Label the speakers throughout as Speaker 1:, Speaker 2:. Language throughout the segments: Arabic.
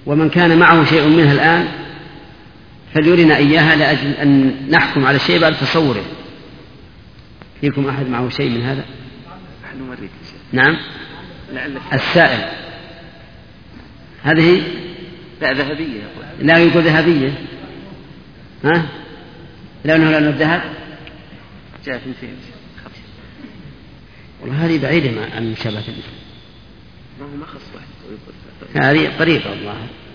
Speaker 1: ومن كان معه شيء منها الآن فليرنا إياها لأجل أن نحكم على الشيء بعد تصوره. فيكم أحد معه شيء من هذا؟ نعم. السائل هذه
Speaker 2: لا ذهبية.
Speaker 1: لا يقول ذهبية. ها؟ لأنه لأنه الذهب
Speaker 2: جاء في
Speaker 1: والله هذه بعيدة عن مشابهة
Speaker 2: ما هو ما خص واحد.
Speaker 1: هذه قريبة والله.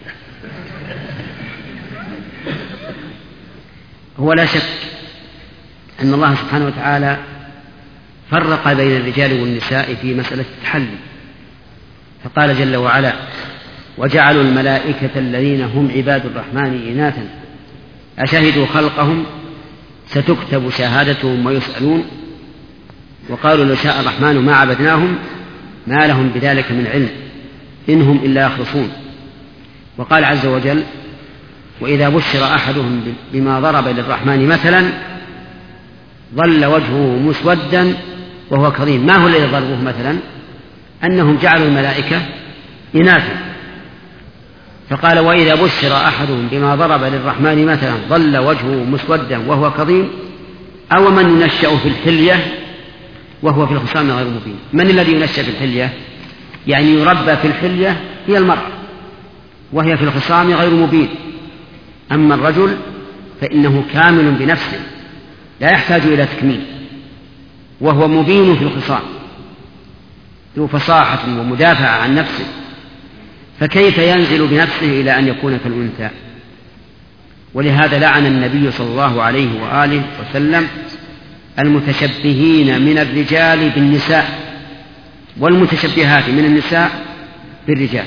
Speaker 1: هو لا شك أن الله سبحانه وتعالى فرق بين الرجال والنساء في مسألة التحلي، فقال جل وعلا: وجعلوا الملائكة الذين هم عباد الرحمن إناثا أشهدوا خلقهم ستكتب شهادتهم ويسألون وقالوا لو شاء الرحمن ما عبدناهم ما لهم بذلك من علم إنهم إلا يخرصون. وقال عز وجل: وإذا بشر أحدهم بما ضرب للرحمن مثلا ظل وجهه مسودا وهو كظيم. ما هو الذي ضربوه مثلا؟ أنهم جعلوا الملائكة إناثا، فقال: وإذا بشر أحدهم بما ضرب للرحمن مثلا ظل وجهه مسودا وهو كظيم أو من ينشأ في الحلية وهو في الخصام غير مبين. من الذي ينشأ في الحلية؟ يعني يربى في الحلية هي المرأة وهي في الخصام غير مبين. أما الرجل فإنه كامل بنفسه لا يحتاج إلى تكميل وهو مبين في الخصام ذو فصاحة ومدافعة عن نفسه، فكيف ينزل بنفسه إلى أن يكون كالأنثى؟ ولهذا لعن النبي صلى الله عليه وآله وسلم المتشبهين من الرجال بالنساء والمتشبهات من النساء بالرجال.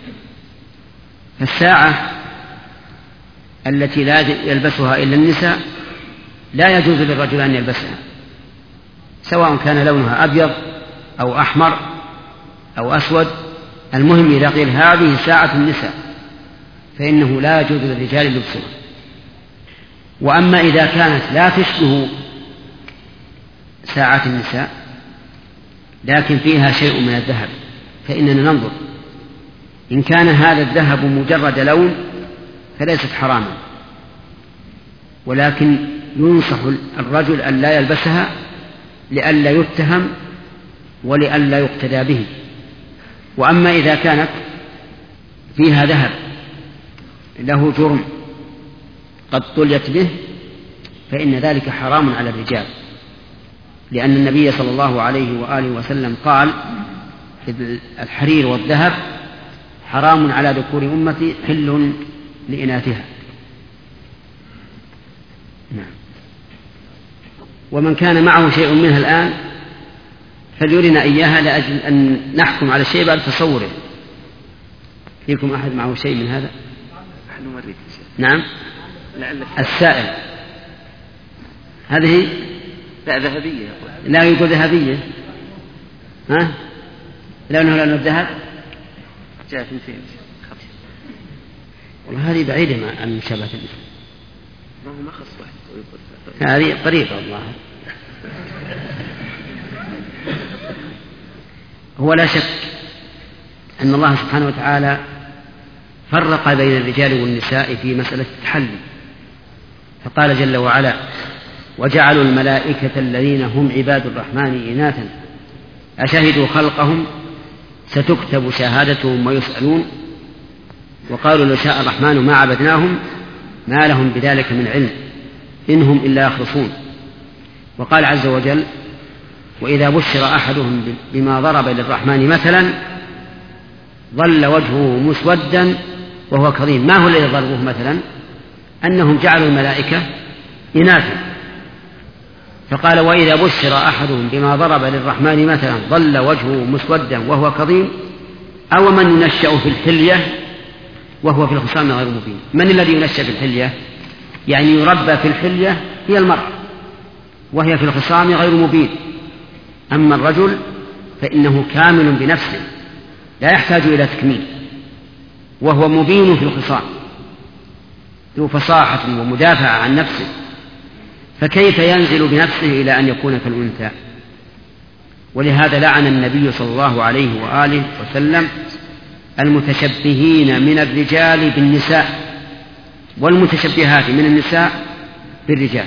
Speaker 1: فالساعة التي لا يلبسها إلا النساء لا يجوز للرجل أن يلبسها، سواء كان لونها أبيض أو أحمر أو أسود. المهم إذا قيل هذه ساعة النساء فإنه لا يجوز للرجال لبسها. وأما إذا كانت لا تشبه ساعات النساء لكن فيها شيء من الذهب فإننا ننظر، إن كان هذا الذهب مجرد لون فليست حراما، ولكن ينصح الرجل أن لا يلبسها لئلا يتهم ولئلا يقتدى به. وأما إذا كانت فيها ذهب له جرم قد طليت به فإن ذلك حرام على الرجال، لأن النبي صلى الله عليه وآله وسلم قال: الحرير والذهب حرام على ذكور أمتي حل لإناثها. نعم. ومن كان معه شيء منها الآن فليرنا إياها لأجل أن نحكم على الشيء بعد تصوره. فيكم أحد معه شيء من هذا؟ نعم. السائل هذه
Speaker 2: لا ذهبية.
Speaker 1: لا يقول ذهبية. ها؟ لأنه لأنه الذهب
Speaker 2: جاء في
Speaker 1: والله هذه بعيدة عن مشابهة
Speaker 2: ما هو ما خص واحد.
Speaker 1: هذه قريبة والله. هو لا شك أن الله سبحانه وتعالى فرق بين الرجال والنساء في مسألة التحلي، فقال جل وعلا: وجعلوا الملائكة الذين هم عباد الرحمن إناثا أشهدوا خلقهم ستكتب شهادتهم ويسألون وقالوا لو شاء الرحمن ما عبدناهم ما لهم بذلك من علم إنهم إلا يخرصون. وقال عز وجل: وإذا بشر أحدهم بما ضرب للرحمن مثلا ظل وجهه مسودا وهو كظيم. ما هو الذي ضربوه مثلا؟ أنهم جعلوا الملائكة إناثا، فقال: وإذا بشر أحدهم بما ضرب للرحمن مثلا ظل وجهه مسودا وهو كظيم أو من ينشأ في الحلية وهو في الخصام غير مبين. من الذي ينشأ في الحلية؟ يعني يربى في الحلية هي المرأة وهي في الخصام غير مبين. أما الرجل فإنه كامل بنفسه لا يحتاج إلى تكميل وهو مبين في الخصام ذو فصاحة ومدافعة عن نفسه، فكيف ينزل بنفسه إلى أن يكون كالأنثى؟ ولهذا لعن النبي صلى الله عليه وآله وسلم المتشبهين من الرجال بالنساء والمتشبهات من النساء بالرجال.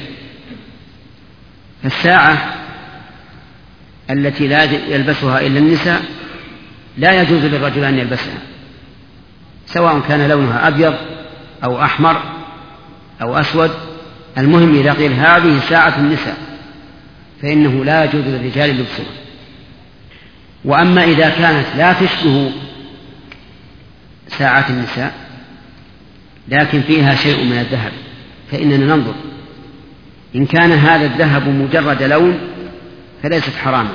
Speaker 1: فالساعة التي لا يلبسها إلا النساء لا يجوز للرجل أن يلبسها، سواء كان لونها أبيض أو أحمر أو أسود، المهم إذا قيل هذه ساعة النساء فإنه لا يجوز للرجال لبسها. وأما إذا كانت لا تشبه ساعات النساء لكن فيها شيء من الذهب فإننا ننظر، إن كان هذا الذهب مجرد لون فليست حراما،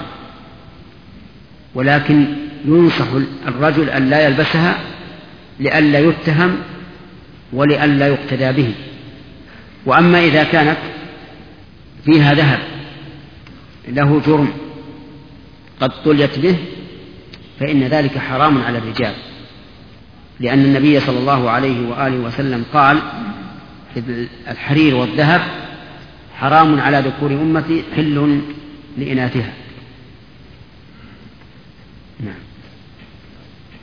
Speaker 1: ولكن ينصح الرجل أن لا يلبسها لئلا يتهم ولئلا يقتدى به. وأما إذا كانت فيها ذهب له جرم قد طليت به فإن ذلك حرام على الرجال، لأن النبي صلى الله عليه وآله وسلم قال الحرير والذهب حرام على ذكور أمتي حل لإناثها.